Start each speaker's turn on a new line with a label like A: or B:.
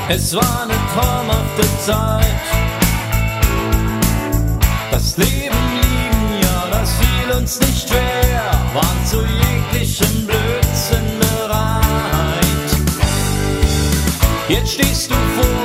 A: Es war eine traumhafte Zeit. Das Leben lieben, ja, das fiel uns nicht schwer, waren zu jeglichem Blödsinn bereit. Jetzt stehst du vor